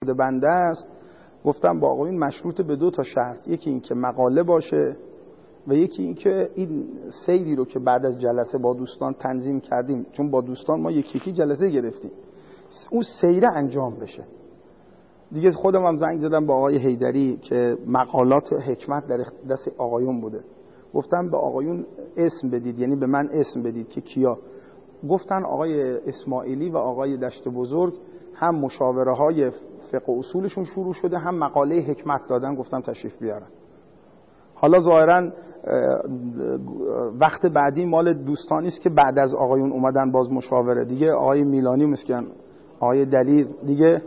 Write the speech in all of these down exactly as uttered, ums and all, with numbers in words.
بنده است. گفتم با آقایون مشروط به دو تا شرط، یکی این که مقاله باشه و یکی این که این سیری رو که بعد از جلسه با دوستان تنظیم کردیم، چون با دوستان ما یکی یکی جلسه گرفتیم، اون سیره انجام بشه. دیگه خودم هم زنگ زدم با آقای حیدری که مقالات حکمت در دست آقایون بوده، گفتم به آقایون اسم بدید، یعنی به من اسم بدید که کیا. گفتن آقای اسماعیلی و آقای دشت بزرگ هم مشاوره های فقه و اصولشون شروع شده، هم مقاله حکمت دادن. گفتم تشریف بیارن. حالا ظاهرا وقت بعدی مال دوستانی است که بعد از آقایون اومدن باز مشاوره دیگه. آقای میلانی مسکن، آقای دلیر دیگه.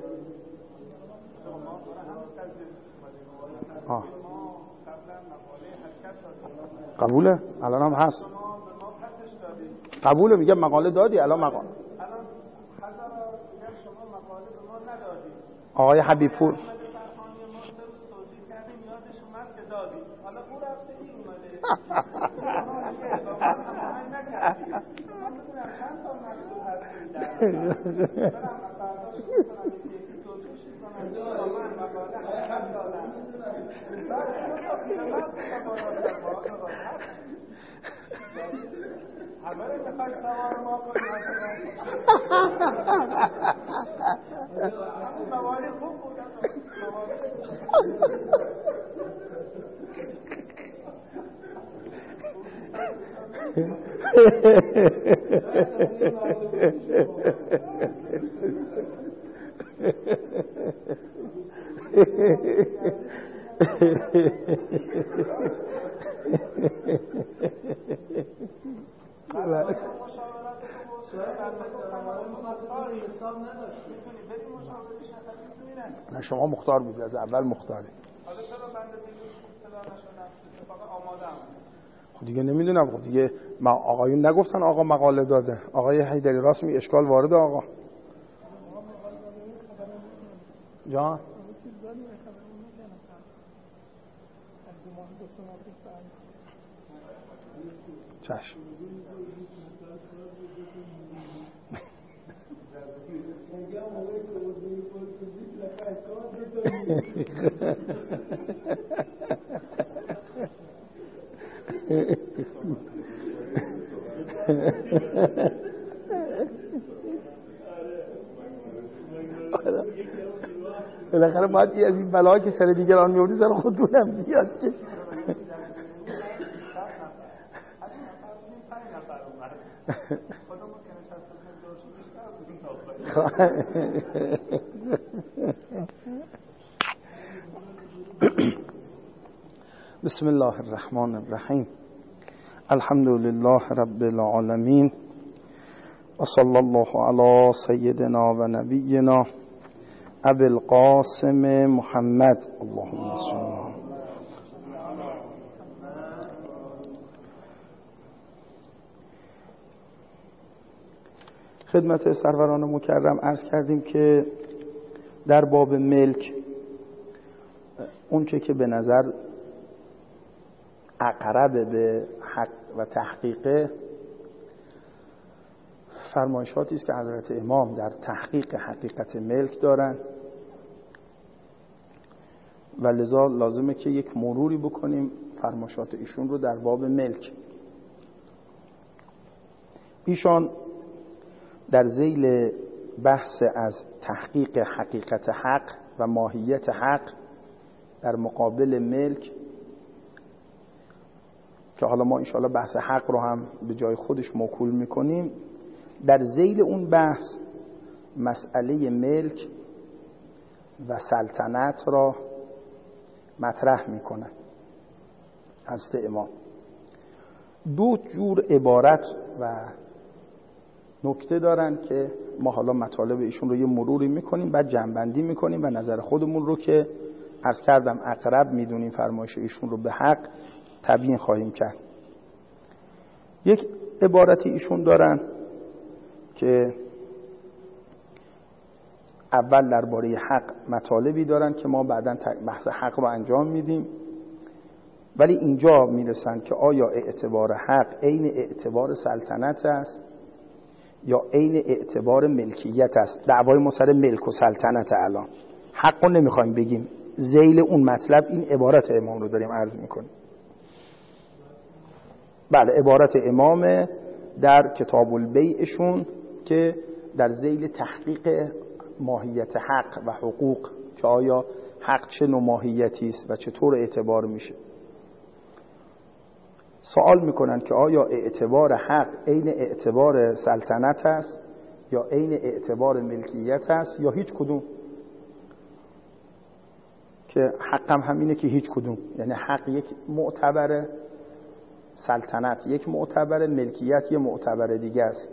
آه. قبوله؟ الان هم هست. قبوله، میگه مقاله دادی الان مقاله. آقای حبیبپور نه شما مختار بود، از اول مختاری. خب دیگه نمیدونم. خب دیگه ما آقایون نگفتن آقا مقاله داده. آقای حیدری راست می اشکال وارد آقا جان چشم. بالاخره باید از این بلاها که سر دیگران میوردی سر خودتونم بیاد که بسم الله الرحمن الرحیم. الحمد لله رب العالمین و صلی الله علی سیدنا و نبینا ابی القاسم محمد. اللهم صل. خدمت سروران مکرم عرض کردیم که در باب ملک اون چه که به نظر اقرب به حق و تحقیق فرمایشاتی است که حضرت امام در تحقیق حقیقت ملک دارن و لذا لازمه که یک مروری بکنیم فرمایشات ایشون رو در باب ملک. ایشان در ذیل بحث از تحقیق حقیقت حق و ماهیت حق در مقابل ملک، که حالا ما انشاءالله بحث حق رو هم به جای خودش موکول میکنیم، در ذیل اون بحث مسئله ملک و سلطنت را مطرح میکنه. حضرت امام دو جور عبارت و نکته دارن که ما حالا مطالب ایشون رو یه مروری میکنیم، بعد جمع‌بندی میکنیم و نظر خودمون رو که عرض کردم اقرب میدونیم فرمایش ایشون رو به حق تبیین خواهیم کرد. یک عبارتی ایشون دارن که اول درباره حق مطالبی دارن که ما بعداً بحث حق رو انجام میدیم، ولی اینجا میرسن که آیا اعتبار حق عین اعتبار سلطنت است یا عین اعتبار ملکیت است. دعوای ما سر ملک و سلطنت الان حق رو نمیخوایم بگیم، ذیل اون مطلب این عبارت امام رو داریم عرض میکنیم. بله، عبارت امام در کتاب البیعشون که در ذیل تحقیق ماهیت حق و حقوق که آیا حق چه نوع ماهیتی است و چطور اعتبار میشه. سوال میکنن که آیا اعتبار حق عین اعتبار سلطنت است یا عین اعتبار ملکیت است یا هیچ کدوم؟ که حق هم همینه که هیچ کدوم، یعنی حق یک معتبره، سلطنت یک معتبره، ملکیت یک معتبره دیگه است.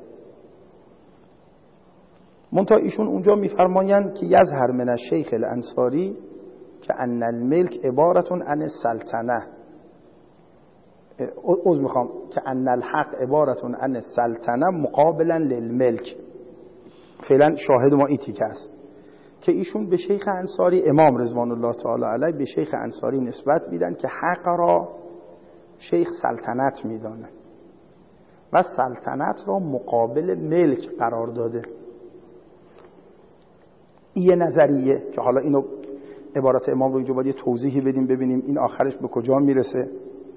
منتها ایشون اونجا میفرمایند که یظهر من الشیخ الانصاری که ان الملک عبارت عن السلطنه، عذر میخوام که ان الحق عبارت عن السلطنه مقابلا للملک. فعلا شاهد ما این تیکه است که ایشون به شیخ انصاری، امام رضوان الله تعالی علیه، به شیخ انصاری نسبت میدن که حق را شیخ سلطنت میدانه و سلطنت را مقابل ملک قرار داده. این یه نظریه که حالا اینو عبارت امام رو اینجا باید یه توضیحی بدیم ببینیم این آخرش به کجا میرسه.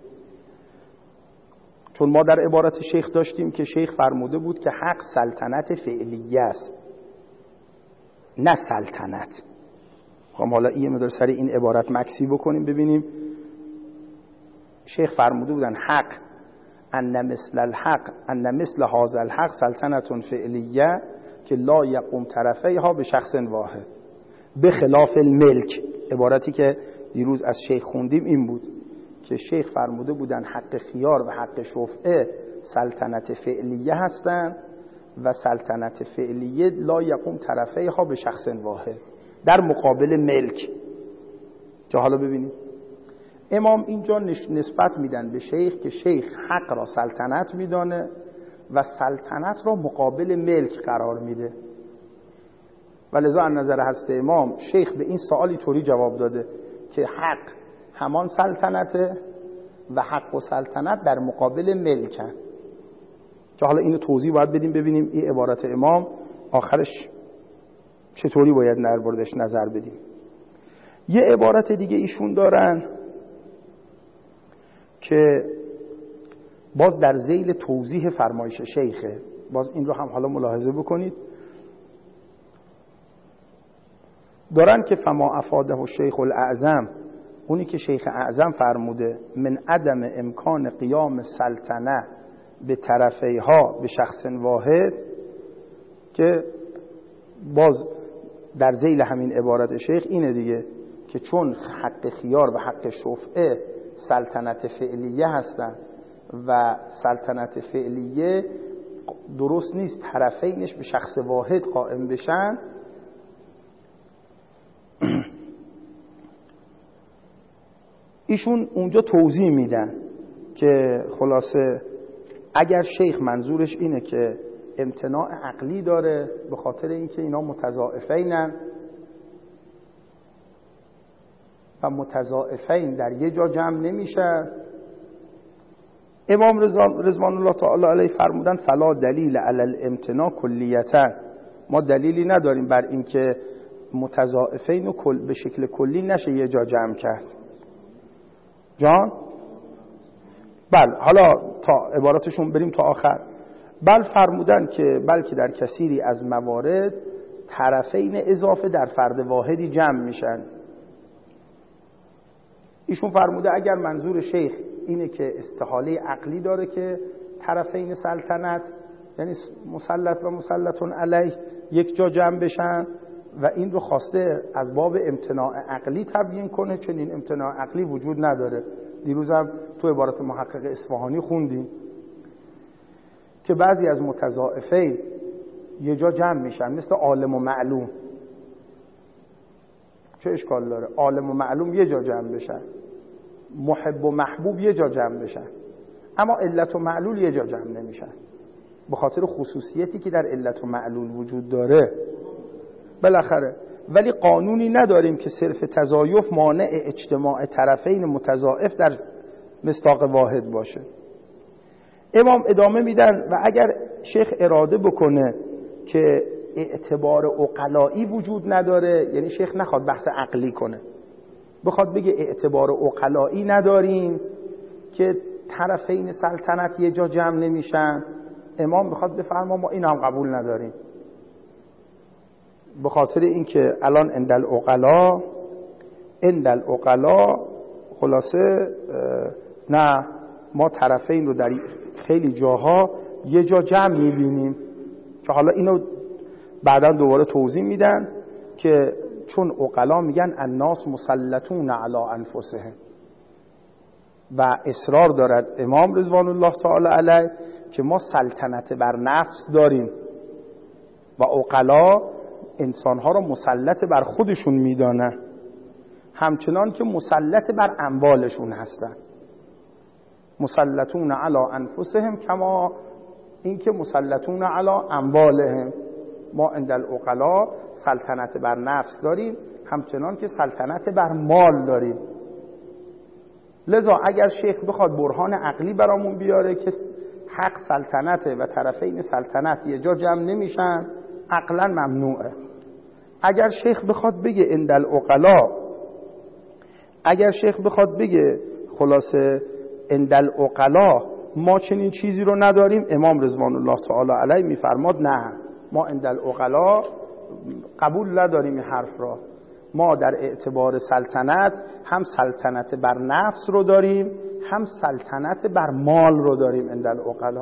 چون ما در عبارت شیخ داشتیم که شیخ فرموده بود که حق سلطنت فعلیه است نه سلطنت. خب حالا این مدار سری این عبارت مکسی بکنیم ببینیم. شیخ فرموده بودن حق ان مثل الحق ان مثل هذا الحق سلطنت فعلیه که لا یقوم طرفیها به شخص واحد به خلاف الملک. عبارتی که دیروز از شیخ خوندیم این بود که شیخ فرموده بودن حق خیار و حق شفعه سلطنت فعلیه هستند و سلطنت فعلیه لا یقوم طرفیها به شخص واحد در مقابل ملک. که حالا ببینیم امام اینجا نسبت میدن به شیخ که شیخ حق را سلطنت میدانه و سلطنت را مقابل ملک قرار میده. و لذا از نظر حضرت امام شیخ به این سوالی طوری جواب داده که حق همان سلطنته و حق و سلطنت در مقابل ملکن. که حالا اینو توضیح باید بدیم ببینیم این عبارت امام آخرش چطوری باید دربارش نظر بدیم. یه عبارت دیگه ایشون دارن که باز در ذیل توضیح فرمایش شیخه، باز این رو هم حالا ملاحظه بکنید. دارن که فما افاده و شیخ الاعظم، اونی که شیخ اعظم فرموده من عدم امکان قیام سلطنه به طرفیها به شخص واحد، که باز در ذیل همین عبارت شیخ اینه دیگه که چون حق خیار و حق شفعه سلطنت فعلیه هستن و سلطنت فعلیه درست نیست طرفینش به شخص واحد قائم بشن، ایشون اونجا توضیح میدن که خلاصه اگر شیخ منظورش اینه که امتناع عقلی داره به خاطر اینکه اینا متضاعفینن و متضاعفین در یه جا جمع نمیشن، امام رضوان الله تعالی علیه فرمودن فلا دلیل علی الامتناع کلیتا، ما دلیلی نداریم بر اینکه متضاعفین و کل به شکل کلی نشه یه جا جمع کرد. جان؟ بله، حالا تا عباراتشون بریم تا آخر. بل فرمودن که بلکه در کثیری از موارد طرفین اضافه در فرد واحدی جمع میشن. ایشون فرموده اگر منظور شیخ اینه که استحاله عقلی داره که طرفین سلطنت یعنی مسلط و مسلطون علیه یک جا جمع بشن و این رو خواسته از باب امتناع عقلی تبیین کنه، چون این امتناع عقلی وجود نداره. دیروزم تو عبارت محقق اصفهانی خوندیم که بعضی از متضاعفین یه جا جمع میشن مثل عالم و معلوم. چه اشکال داره عالم و معلوم یه جا جمع بشن، محب و محبوب یه جا جمع بشن، اما علت و معلول یه جا جمع نمیشن به خاطر خصوصیتی که در علت و معلول وجود داره بالاخره. ولی قانونی نداریم که صرف تضایف مانع اجتماع طرفین متضاعف در مصداق واحد باشه. امام ادامه میدن و اگر شیخ اراده بکنه که اعتبار عقلایی وجود نداره، یعنی شیخ نخواد بحث عقلی کنه، بخواد بگه اعتبار عقلایی نداریم که طرفین سلطنت یه جا جمع نمیشن، امام بخواد بفرما ما این هم قبول نداریم، به خاطر اینکه الان عند العقلا عند العقلا خلاصه نه، ما طرفین رو در خیلی جاها یه جا جمع میبینیم که حالا اینو بعدا دوباره توضیح میدن که چون عقلا میگن الناس مسلطون علی انفسهم و اصرار دارد امام رضوان الله تعالی علیه که ما سلطنت بر نفس داریم و عقلا انسانها رو مسلط بر خودشون میدانن همچنان که مسلط بر اموالشون هستن، مسلطون علی انفسهم کما این که مسلطون علی اموالهم. ما عند العقلا سلطنت بر نفس داریم همچنان که سلطنت بر مال داریم. لذا اگر شیخ بخواد برهان عقلی برامون بیاره که حق سلطنته و طرفین سلطنت یه جا جمع نمیشن، عقلا ممنوعه. اگر شیخ بخواد بگه عند العقلا اگر شیخ بخواد بگه خلاصه عند العقلا ما چنین چیزی رو نداریم، امام رضوان الله تعالی علیه میفرماد نه، ما عند العقلا قبول نداریم این حرف را، ما در اعتبار سلطنت هم سلطنت بر نفس رو داریم هم سلطنت بر مال رو داریم عند العقلا.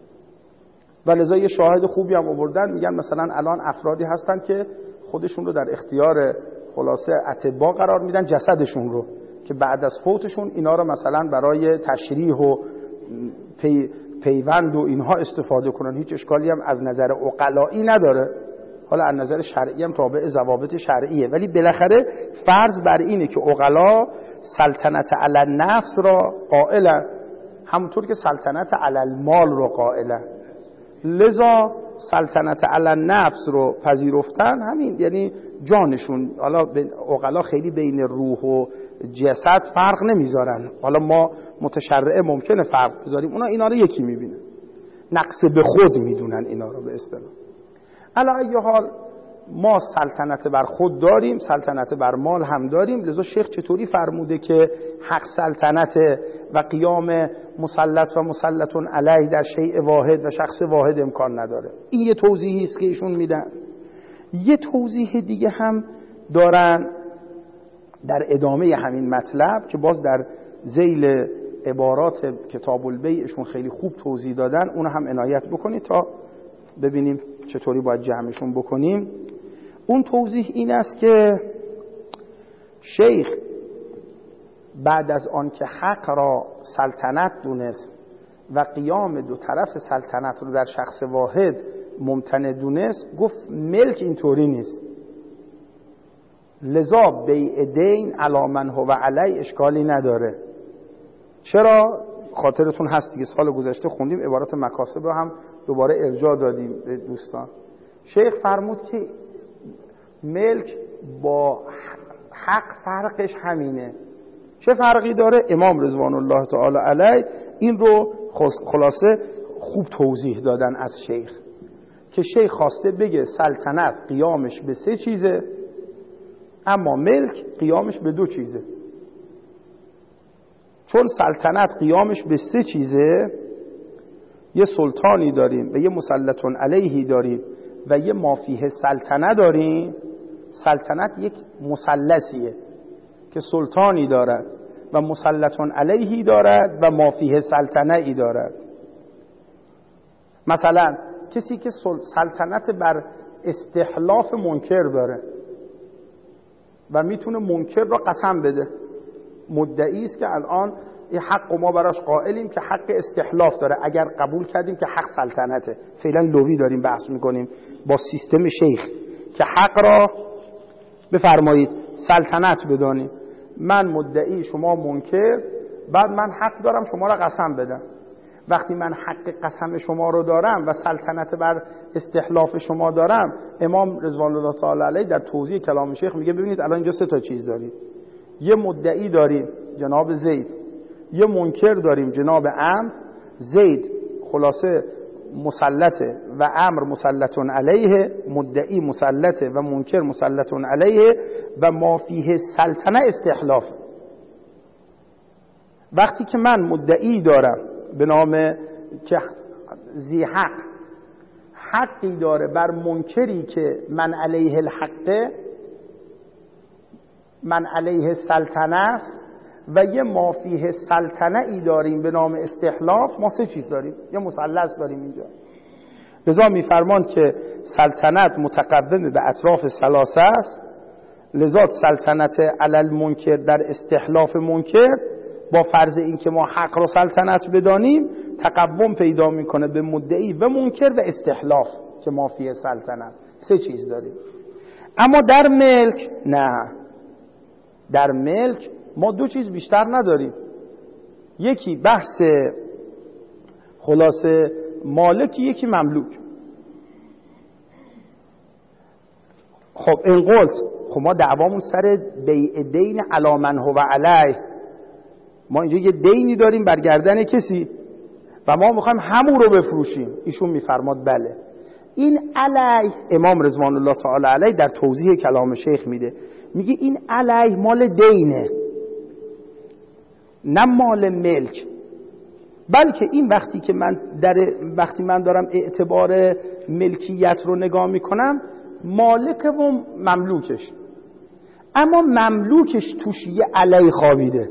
و لذا یه شاهد خوبی هم آوردن، میگن مثلا الان افرادی هستن که خودشون رو در اختیار خلاصه اتباع قرار میدن، جسدشون رو که بعد از فوتشون اینا رو مثلا برای تشریح و پی پیوند و اینها استفاده کنن، هیچ اشکالی هم از نظر عقلایی نداره، حالا از نظر شرعی هم تابع ضوابط شرعیه، ولی بالاخره فرض بر اینه که عقلا سلطنت علی النفس را قائلن همونطور که سلطنت علی المال را قائلن. لذا سلطنت علی النفس رو پذیرفتن، همین یعنی جانشون، حالا عقلا خیلی بین روح و جسد فرق نمیذارن، حالا ما متشرعه ممکنه فرق بذاریم، اونا اینا رو یکی میبینن، نقص به خود میدونن اینا رو به اصطلاح. علی ای حال ما سلطنت بر خود داریم، سلطنت بر مال هم داریم. لذا شیخ چطوری فرموده که حق سلطنت و قیام مسلط و مسلطون علیه در شیء واحد و شخص واحد امکان نداره؟ این یه توضیحی است که ایشون میدن. یه توضیح دیگه هم دارن در ادامه همین مطلب که باز در ذیل عبارات کتاب البیعشون خیلی خوب توضیح دادن، اون هم عنایت بکنید تا ببینیم چطوری باید جمعشون بکنیم. اون توضیح این است که شیخ بعد از آن که حق را سلطنت دونست و قیام دو طرف سلطنت رو در شخص واحد ممتنع دونست، گفت ملک اینطوری نیست، لذا بیع دین علی من هو علی اشکالی نداره. چرا؟ خاطرتون هست دیگه، سال گذشته خوندیم عبارات مکاسب رو هم دوباره ارجاع دادیم به دوستان. شیخ فرمود که ملک با حق فرقش همینه. چه فرقی داره؟ امام رضوان الله تعالی علیه این رو خلاصه خوب توضیح دادن از شیخ، که شیخ خواسته بگه سلطنت قیامش به سه چیزه اما ملک قیامش به دو چیزه. چون سلطنت قیامش به سه چیزه، یه سلطانی داریم و یه مسلطون علیهی داریم و یه مافیه سلطنه داریم. سلطنت یک مثلثیه که سلطانی دارد و مسلطون علیهی دارد و مافیه سلطنه ای دارد. مثلا کسی که سلطنت بر استحلاف منکر داره و میتونه منکر را قسم بده، مدعی است که الان این حق ما براش قائلیم که حق استحلاف داره، اگر قبول کردیم که حق سلطنته، فعلا لوی داریم بحث میکنیم با سیستم شیخ که حق را بفرمایید سلطنت بدانیم، من مدعی شما منکر، بعد من حق دارم شما را قسم بدم. وقتی من حق قسم شما رو دارم و سلطنت بر استحلاف شما دارم، امام رضوان الله تعالی علیه در توضیح کلام شیخ میگه ببینید الان اینجا سه تا چیز داریم، یه مدعی داریم جناب زید، یه منکر داریم جناب عمرو. زید خلاصه مسلطه و امر مسلطون علیه، مدعی مسلطه و منکر مسلطون علیه و ما فیه سلطنه استحلاف. وقتی که من مدعی دارم به نام که ذی حق حقی داره بر منکری که من علیه الحقه، من علیه سلطنه است، و یه ما فیه سلطنه ای داریم به نام استحلاف، ما سه چیز داریم، یه مثلث داریم اینجا. لذا میفرمان که سلطنت متقدم به اطراف ثلاثه است، لذا سلطنت علی المنکر در استحلاف منکر با فرض این که ما حق را سلطنت بدانیم تقوم پیدا میکنه به مدعی و منکر و استحلاف که ما فیه سلطنت. سه چیز داریم. اما در ملک نه، در ملک ما دو چیز بیشتر نداریم. یکی بحث خلاصه مالک، یکی مملوک. خب این قلت خب ما دعوامون سر بیع دین علی من هو علیه، ما اینجا یه دینی داریم بر گردن کسی و ما میخوایم همون رو بفروشیم. ایشون میفرماد بله. این علیه امام رضوان الله تعالی علیه در توضیح کلام شیخ میده، میگه این علیه مال دینه نه مال ملک، بلکه این وقتی که من در وقتی من دارم اعتبار ملکیت رو نگاه میکنم مالک و مملوکش، اما مملوکش توش یه علیه خوابیده.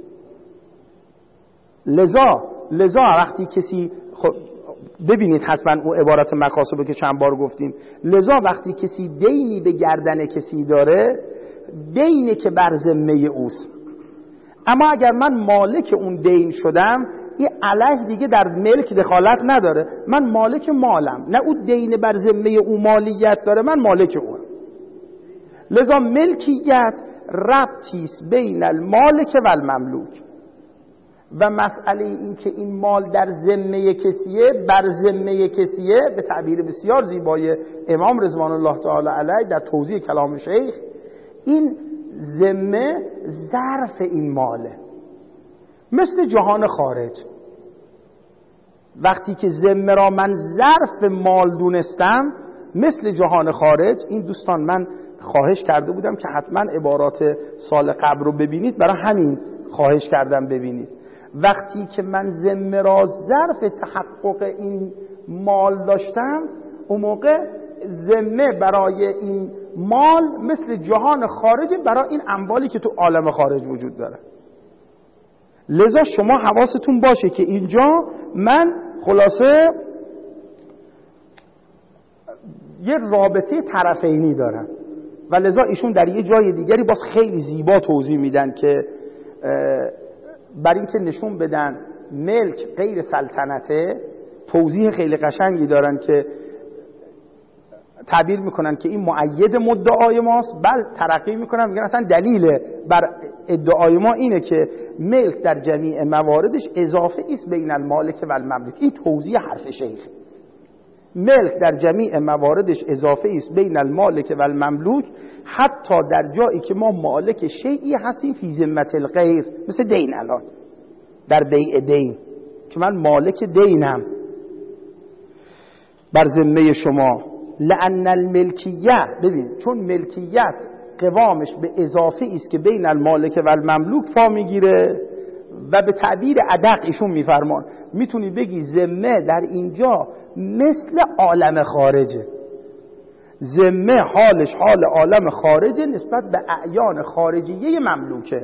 لذا لذا وقتی کسی خب ببینید حتما اون عبارت مکاسبه که چند بار گفتیم، لذا وقتی کسی دینی به گردن کسی داره دینی که بر ذمه اوست، اما اگر من مالک اون دین شدم این علیه دیگه در ملک دخالت نداره، من مالک مالم، نه اون دین بر ذمه اون مالیت داره، من مالک اونم. لذا ملکیت ربطی است بین المالک و المملوک، و مسئله این که این مال در ذمه کسیه بر ذمه کسیه به تعبیر بسیار زیبای امام رضوان الله تعالی علیه در توضیح کلام شیخ، این ذمه ظرف این ماله، مثل جهان خارج. وقتی که ذمه را من ظرف مال دونستم مثل جهان خارج، این دوستان من خواهش کرده بودم که حتما عبارات سال قبل رو ببینید، برای همین خواهش کردم ببینید. وقتی که من ذمه را ظرف تحقق این مال داشتم، اون موقع ذمه برای این مال مثل جهان خارج برای این اموالی که تو عالم خارج وجود داره. لذا شما حواستون باشه که اینجا من خلاصه یه رابطه طرفینی دارم، و لذا ایشون در یه جای دیگری باز خیلی زیبا توضیح میدن که بر این که نشون بدن ملک غیر سلطنته، توضیح خیلی قشنگی دارن که تعبیر میکنن که این مؤید مدعای ماست، بل ترقی میکنن میگن اصلا دلیل بر ادعای ما اینه که ملک در جمیع مواردش اضافه است بین المالک و المملوک. این توضیح حرف شیخ، ملک در جمیع مواردش اضافه است بین المالک و المملوک، حتی در جایی که ما مالک شیئی هستیم فی ذمت الغیر، مثل دین. الان در بیع دین که من مالک دینم بر ذمه شما، لأن الملکیه، ببین چون ملکیت قوامش به اضافه است که بین المالک و المملوک فا میگیره، و به تعبیر ادق ایشون میفرمان میتونی بگی ذمه در اینجا مثل عالم خارجه، ذمه حالش حال عالم خارجه نسبت به اعیان خارجیه مملوکه.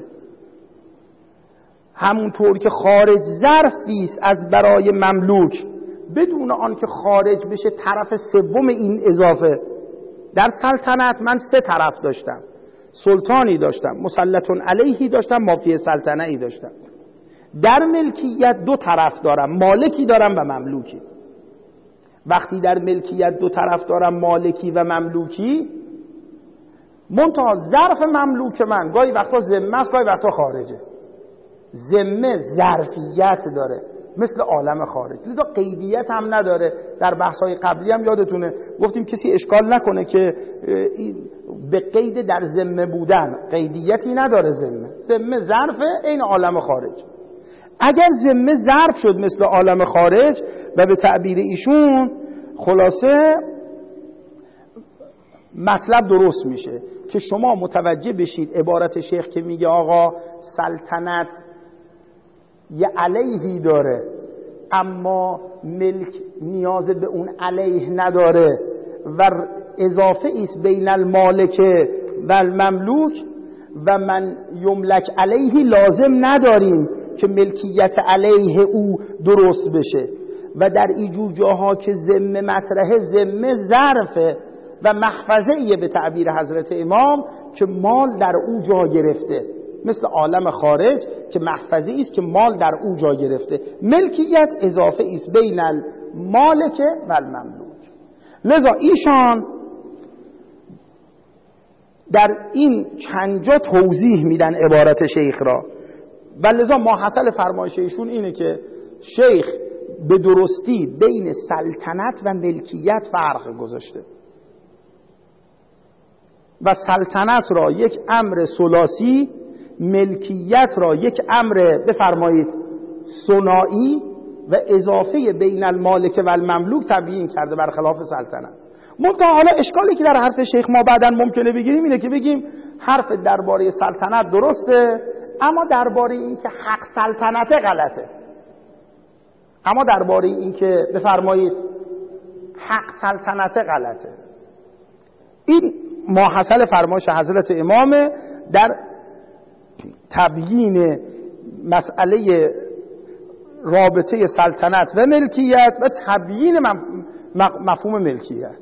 همونطور که خارج ظرفی است از برای مملوک بدون آن که خارج بشه طرف سوم این اضافه. در سلطنت من سه طرف داشتم، سلطانی داشتم، مسلطون علیهی داشتم، مافی سلطنه ای داشتم. در ملکیت دو طرف دارم، مالکی دارم و مملوکی. وقتی در ملکیت دو طرف دارم، مالکی و مملوکی، منتها ظرف مملوک من گاهی وقتا ذمه است، گاهی وقتا خارجه. ذمه ظرفیت داره مثل عالم خارج، لذا قیدیت هم نداره. در بحث‌های قبلی هم یادتونه گفتیم کسی اشکال نکنه که به قید در ذمه بودن قیدیتی نداره. ذمه ذمه ظرف این عالم خارج. اگر ذمه ظرف شد مثل عالم خارج، و به تعبیر ایشون خلاصه مطلب درست میشه که شما متوجه بشید عبارت شیخ که میگه آقا سلطنت یه علیهی داره اما ملک نیاز به اون علیه نداره و اضافه ایست بین المالک و المملوک و من یملک علیه لازم نداریم که ملکیت علیه او درست بشه و در اینجور جاها که ذمه مطرحه ذمه ظرفه و محفظه‌ایه به تعبیر حضرت امام که مال در او جا گرفته، مثل عالم خارج که محفظه‌ای است که مال در او جا گرفته. ملکیت اضافه است بین المالک و المملوک. لذا ایشان در این چند جا توضیح میدن عبارت شیخ را و لذا ماحصل فرمایش ایشون اینه که شیخ به درستی بین سلطنت و ملکیت فرق گذاشته و سلطنت را یک امر ثلاثی، ملکیت را یک امر بفرمایید ثنایی و اضافه بین المالک و المملوک تبیین کرده برخلاف سلطنت. منتها حالا اشکالی که در حرف شیخ ما بعداً ممکنه بگیریم اینه که بگیم حرف درباره سلطنت درسته اما درباره این که حق سلطنت غلطه، اما درباره این که بفرمایید حق سلطنت غلطه. این ماحصل فرمایش حضرت امام در تبیین مسئله رابطه سلطنت و ملکیت و تبیین مفهوم ملکیت.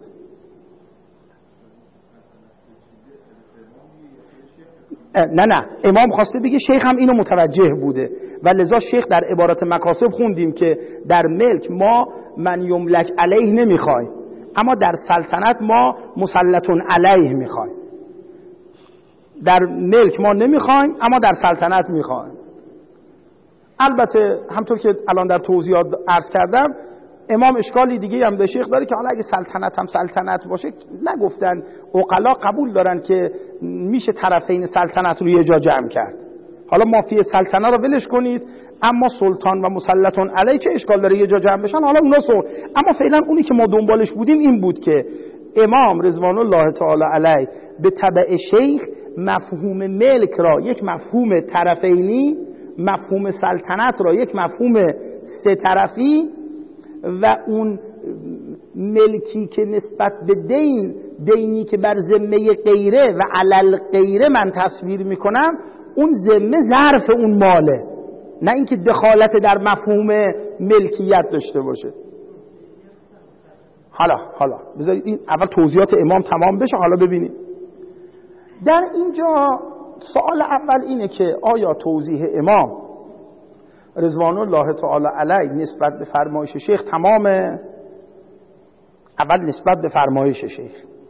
نه نه امام خواسته بگه شیخ هم اینو متوجه بوده و لذا شیخ در عبارت مکاسب خوندیم که در ملک ما من یملک علیه نمیخوایم اما در سلطنت ما مسلطون علیه میخوایم. در ملک ما نمیخوایم اما در سلطنت میخوایم. البته همطور که الان در توضیحات عرض کردم امام اشکالی دیگه هم به شیخ داره که حالا اگه سلطنت هم سلطنت باشه نگفتن عقلا قبول دارن که میشه طرفین سلطنت رو یه جا جمع کرد. حالا مافی سلطنت رو ولش کنید اما سلطان و مسلطون علیه چه اشکال داره یه جا جمع بشن، حالا اونا سو. اما فعلا اونی که ما دنبالش بودیم این بود که امام رضوان الله تعالی علیه به تبع شیخ مفهوم ملک را یک مفهوم طرفینی، مفهوم سلطنت را یک مفهوم سه طرفی و اون ملکی که نسبت به دین، دینی که بر ذمه غیره و علل غیره من تصویر میکنم، اون ذمه ظرف اون ماله، نه اینکه دخالت در مفهوم ملکیت داشته باشه. حالا حالا بذارید این اول توضیحات امام تمام بشه حالا ببینید. در اینجا سوال اول اینه که آیا توضیح امام رضوان الله تعالی علیه نسبت به فرمایش شیخ تمامه؟ اول نسبت به فرمایش شیخ،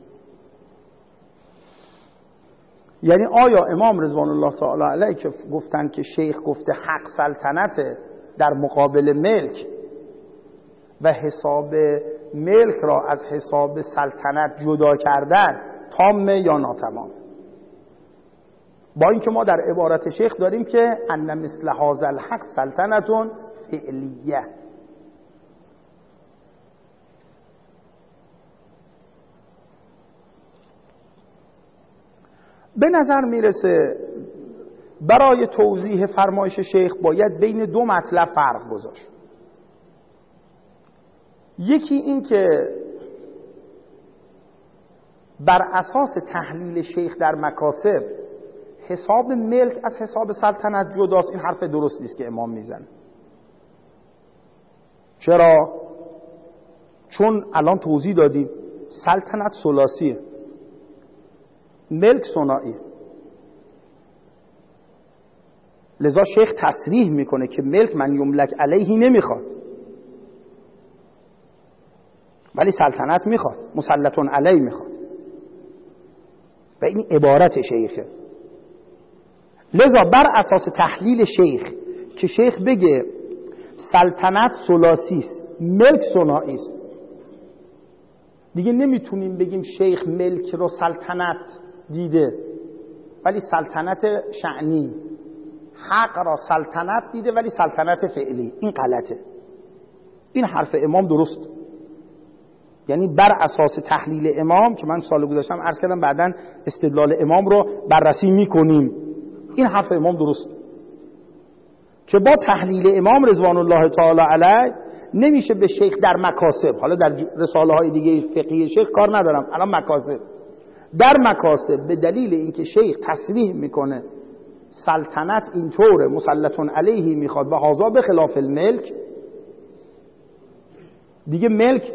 یعنی آیا امام رضوان الله تعالی علیه که گفتن که شیخ گفته حق سلطنت در مقابل ملک و حساب ملک را از حساب سلطنت جدا کردن تامه یا ناتمام؟ با اینکه ما در عبارت شیخ داریم که ان مثل هذا الحق سلطنتون فعلیه. به نظر میرسه برای توضیح فرمایش شیخ باید بین دو مطلب فرق گذاشت. یکی این که بر اساس تحلیل شیخ در مکاسب حساب ملک از حساب سلطنت جداست. این حرف درست نیست که امام میزنه. چرا؟ چون الان توضیح دادیم سلطنت ثلاثیه، ملک ثنائیه. لذا شیخ تصریح میکنه که ملک من یملک علیه نمیخواد ولی سلطنت میخواد، مسلطون علیه میخواد و این عبارت شیخه. لذا بر اساس تحلیل شیخ که شیخ بگه سلطنت ثلاثی است، ملک ثنایی است، دیگه نمیتونیم بگیم شیخ ملک رو سلطنت دیده ولی سلطنت شأنی، حق را سلطنت دیده ولی سلطنت فعلی. این غلطه. این حرف امام درست، یعنی بر اساس تحلیل امام که من سال گذاشتم عرض کردم بعداً استدلال امام رو بررسی میکنیم، این حرف امام درست که با تحلیل امام رضوان الله تعالی علیه نمیشه به شیخ در مکاسب، حالا در رساله های دیگه فقهی شیخ کار ندارم، الان مکاسب، در مکاسب به دلیل اینکه شیخ تصریح میکنه سلطنت اینطوره مسلطون علیه میخواد و هذا به خلاف الملک، دیگه ملک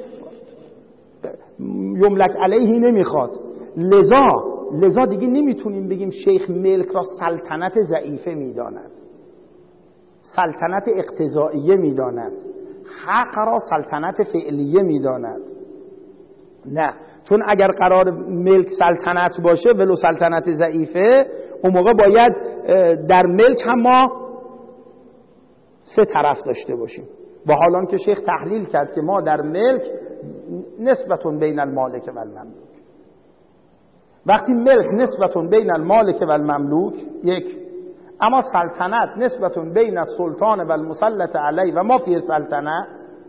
یملک علیه نمیخواد، لذا لذا دیگه نمیتونیم بگیم شیخ ملک را سلطنت ضعیفه میداند، سلطنت اقتضائیه میداند، حق را سلطنت فعلیه میداند. نه، چون اگر قرار ملک سلطنت باشه ولو سلطنت ضعیفه، اون موقع باید در ملک هم ما سه طرف داشته باشیم. و حالا که شیخ تحلیل کرد که ما در ملک نسبتون بین المالک و المملوک، وقتی ملک نسبتون بین المالک و المملوک یک، اما سلطنت نسبتون بین السلطان و المسلط علیه و ما فی سلطنه،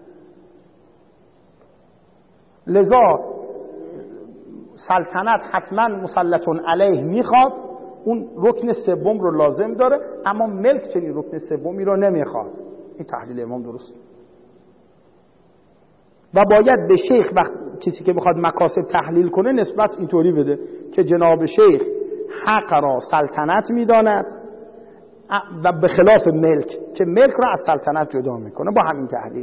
لذا سلطنت حتما مسلطون علیه میخواد، اون رکن سوم رو لازم داره، اما ملک چنین رکن سومی رو نمیخواد. این تحلیل امام درست و باید به شیخ وقت کسی که بخواد مکاسب تحلیل کنه نسبت اینطوری بده که جناب شیخ حق را سلطنت میداند و به خلاف ملک که ملک را از سلطنت جدا میکنه، با همین تحلیل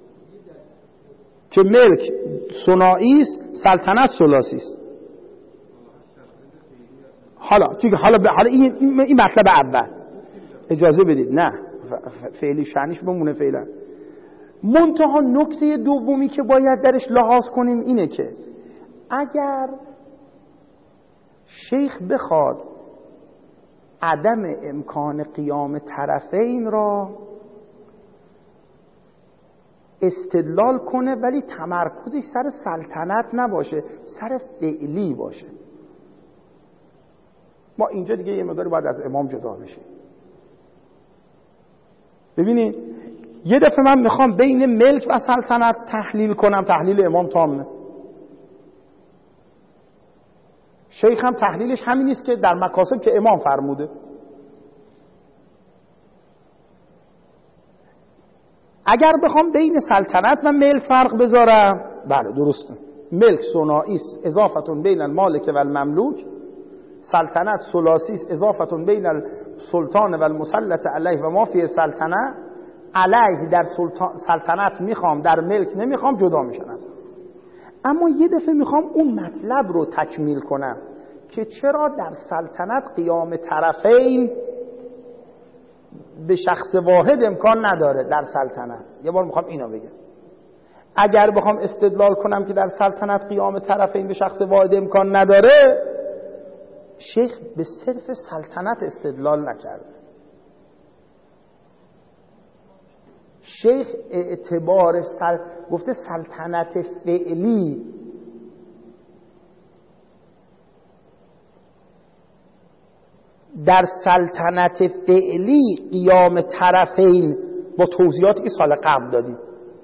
که ملک ثنایی است سلطنت ثلاثی است. حالا حالا حالا این این مطلب اول اجازه بدید، نه فعلی شأنش بمونه فعلا. منتها نکته دومی که باید درش لحاظ کنیم اینه که اگر شیخ بخواد عدم امکان قیام طرفین را استدلال کنه ولی تمرکزش سر سلطنت نباشه، سر فعلی باشه، ما اینجا دیگه یه مقداری باید از امام جدا بشیم. ببینید یه دفعه من میخوام بین ملک و سلطنت تحلیل کنم، تحلیل امام تامه، شیخ هم تحلیلش همین نیست که در مکاسب که امام فرموده. اگر بخوام بین سلطنت و ملک فرق بذارم، بله درسته، ملک ثنایی است اضافتون بین المالک و المملوک، سلطنت ثلاثی است اضافتون بین السلطان و المسلط علیه و ما فی سلطنه، علیه در سلطنت میخوام در ملک نمیخوام، جدا میشن از. اما یه دفعه میخوام اون مطلب رو تکمیل کنم که چرا در سلطنت قیام طرفین به شخص واحد امکان نداره در سلطنت. یه بار میخوام اینو بگم، اگر بخوام استدلال کنم که در سلطنت قیام طرفین به شخص واحد امکان نداره، شیخ به صرف سلطنت استدلال نکرده، شیخ اعتبار سل... گفته سلطنت فعلی در سلطنت فعلی قیام طرفین با توضیحاتی که سال قبل دادیم،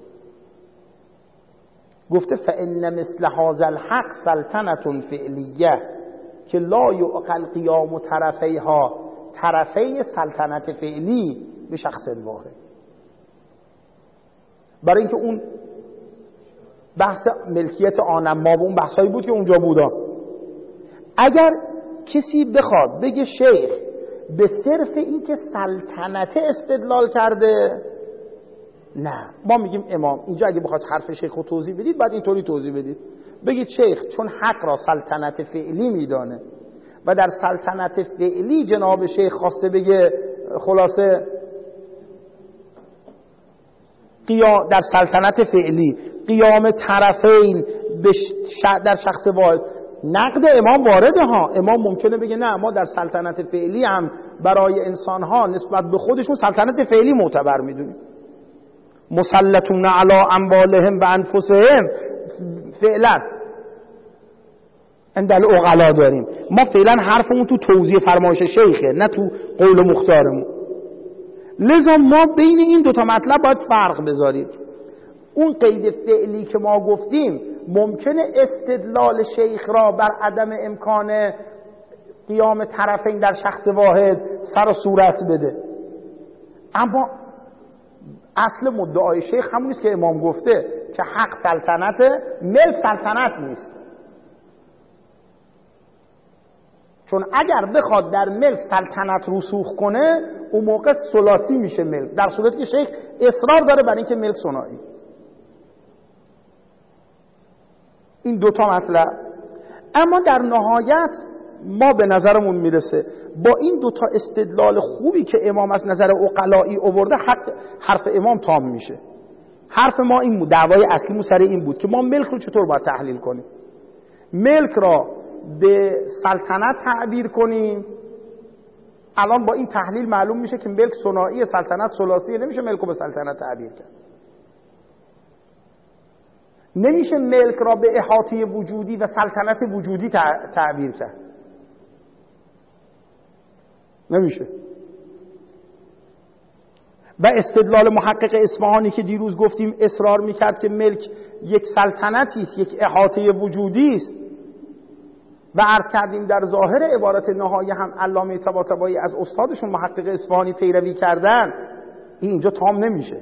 گفته فإن مثل هذا الحق سلطنة فعلیه که لا یعقل قیام طرفیها، طرفی سلطنت فعلی به شخص واحد. برای اینکه اون بحث ملکیت آنما و اون بحثایی بود که اونجا بودا، اگر کسی بخواد بگه شیخ به صرف این که سلطنت استدلال کرده، نه، ما میگیم امام اینجا اگه بخواد حرف شیخ رو توضیح بدید بعد اینطوری توضیح بدید، بگید شیخ چون حق را سلطنت فعلی میدانه و در سلطنت فعلی جناب شیخ خواسته بگه خلاصه قیام در سلطنت فعلی قیام طرفین در شخص واحد، نقد امام وارده ها. امام ممکنه بگه نه، ما در سلطنت فعلی هم برای انسان ها نسبت به خودشون سلطنت فعلی معتبر میدونیم، مسلطون علی اموالهم و انفسهم فعلا اندل اغلا داریم، ما فعلا حرفمون تو توضیح فرمایش شیخه نه تو قول مختارمون. لذا ما بین این دوتا مطلب باید فرق بذارید. اون قید فعلی که ما گفتیم ممکنه استدلال شیخ را بر عدم امکان قیام طرفین در شخص واحد سر و صورت بده، اما اصل مدعای شیخ همون است که امام گفته که حق سلطنت، ملک سلطنت نیست. چون اگر بخواد در ملک سلطنت رسوخ کنه اون موقع ثلاثی میشه ملک، در صورتی که شیخ اصرار داره برای اینکه ملک ثنایی. این دوتا مطلب. اما در نهایت ما به نظرمون میرسه با این دوتا استدلال خوبی که امام از نظر عقلائی آورده حق حرف امام تام میشه. حرف ما این بود، دعوای اصلی سر این بود که ما ملک رو چطور باید تحلیل کنیم. ملک را به سلطنت تعبیر کنیم. الان با این تحلیل معلوم میشه که ملک ثنایی، سلطنت ثلاثی، نمیشه ملک رو به سلطنت تعبیر کرد. نمیشه ملک را به احاطه وجودی و سلطنت وجودی تعبیر کرد. نمیشه. و استدلال محقق اصفهانی که دیروز گفتیم اصرار میکرد که ملک یک سلطنتی است، یک احاطه وجودی است، و عرض کردیم در ظاهر عبارت نهایی هم علامه طباطبایی از استادشون محقق اصفهانی پیروی کردن، این اینجا تام نمیشه.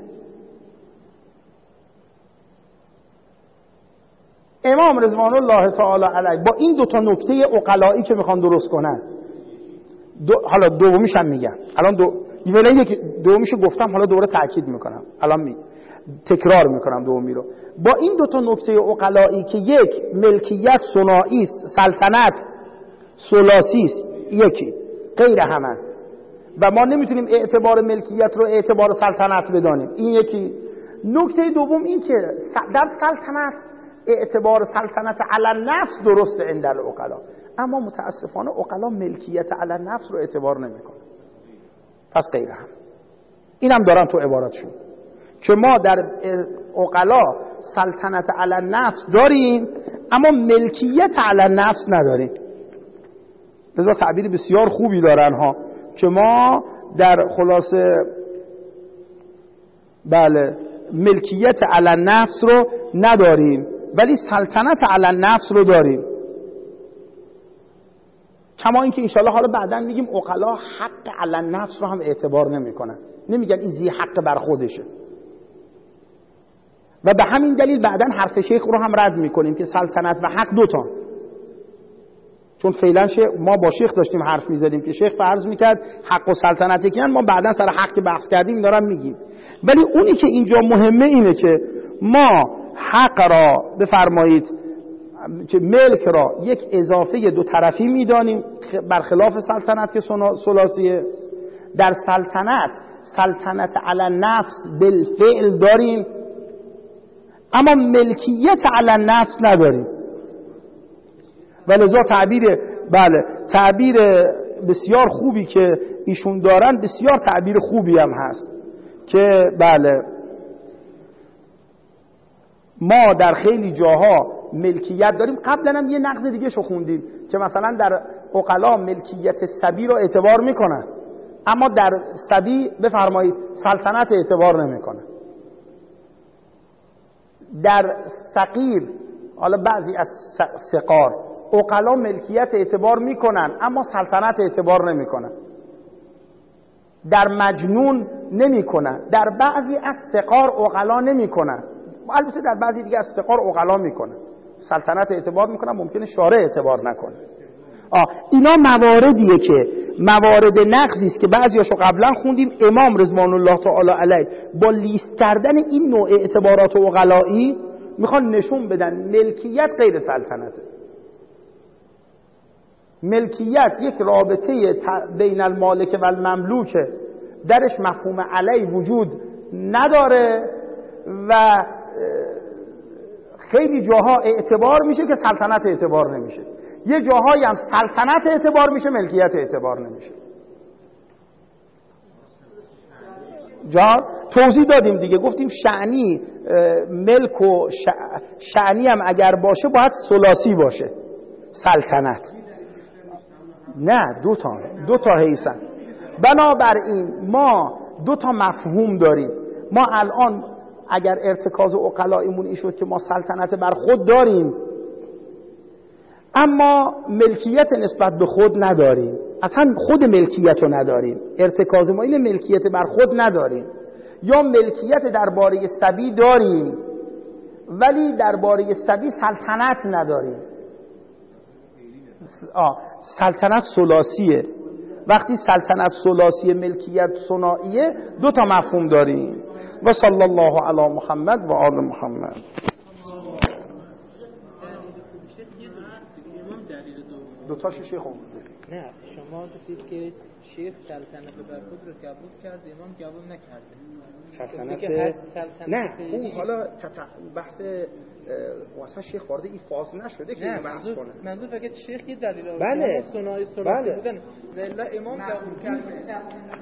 امام رضوان الله تعالی علیه با این دوتا نکته عقلائی که میخوان درست کنن، دو حالا دومیش هم میگم، الان دو یک دومیشو گفتم، حالا دوباره تاکید میکنم، الان می تکرار میکنم دومی رو. با این دوتا نکته عقلائی که یک ملکیت ثنایی است، سلطنت ثلاثی است، یکی غیر همه، و ما نمیتونیم اعتبار ملکیت رو اعتبار سلطنت بدانیم، این یکی. نکته دوم این که در سلطنت اعتبار سلطنت علی نفس درسته عند العقلا، اما متاسفانه عقلا ملکیت علی نفس رو اعتبار نمیکنه. پس غیر هم اینم دارن تو عباراتشون که ما در عقلا سلطنت علی نفس داریم اما ملکیت علی نفس نداریم. لذا تعبیر بسیار خوبی دارن ها که ما در خلاصه بله ملکیت علی نفس رو نداریم ولی سلطنت علی نفس رو داریم. کما اینکه انشالله حالا بعدا میگیم عقلا حق علی نفس رو هم اعتبار نمیکنن، نمیگن این زی حق بر خودشه، و به همین دلیل بعدا حرف شیخ رو هم رد میکنیم که سلطنت و حق دوتا. چون فعلا ما با شیخ داشتیم حرف میزدیم که شیخ فرض میکرد حق و سلطنت یکیان، ما بعدا سر حق که بحث کردیم دارم میگیم. ولی اونی که اینجا مهمه اینه که ما حق را بفرمایید که ملک را یک اضافه دو طرفی میدانیم برخلاف سلطنت که ثلاثیه. در سلطنت سلطنت علی نفس بالفعل داریم اما ملکیت علی نفس نداریم، و لذا تعبیر بله تعبیر بسیار خوبی که ایشون دارن بسیار تعبیر خوبی هم هست که بله ما در خیلی جاها ملکیت داریم. قبلا هم یه نقد دیگه شو خوندیم که مثلا در عقلا ملکیت سبی رو اعتبار میکنن اما در سبی بفرمایید سلطنت اعتبار نمیکنن. در صغیر حالا بعضی از صغار عقلا ملکیت اعتبار میکنن اما سلطنت اعتبار نمیکنن. در مجنون نمیکنن، در بعضی از صغار عقلا نمیکنن، البته در بعضی دیگه از صغار عقلا میکنن، سلطنت اعتبار میکنن، ممکنه شارع اعتبار نکنه. آه اینا مواردیه که موارد نقضی است که بعضیاشو قبلا خوندیم. امام رضوان الله تعالی علیه با لیست کردن این نوع اعتبارات عقلائی میخوان نشون بدن ملکیت غیر سلطنته. ملکیت یک رابطه بین المالک و المملوک درش مفهوم علی وجود نداره و خیلی جاها اعتبار میشه که سلطنت اعتبار نمیشه، یه جاهایی هم سلطنت اعتبار میشه ملکیت اعتبار نمیشه. جا توضیح دادیم دیگه، گفتیم شأنی ملک و شأنی هم اگر باشه باید ثلاثی باشه. سلطنت نه دو تا دو تا حیثن. بنابراین ما دو تا مفهوم داریم. ما الان اگر ارتکاز عقلایمون این شد که ما سلطنت بر خود داریم اما ملکیت نسبت به خود نداریم، اصلا خود ملکیت رو نداریم، ارتکاز ما این ملکیت بر خود نداریم، یا ملکیت درباره سبی داریم ولی درباره سبی سلطنت نداریم. آه سلطنت ثلاثیه. وقتی سلطنت ثلاثی ملکیت ثنائیه دو تا مفهوم داریم. و صلی الله علی محمد و آل محمد. دو تا شیخ خوب. نه شما گفتید که شیخ سلطنت بر خود رو قبول کرد، امام قبول نکرده. سلطنت نه اون حالا بحث واسه شیخ وارد این فاز نشده که اینو بحث کنه. منظور فقط شیخ یه دلیل آورد. بله سنای سنای بودن. امام قبول کرد.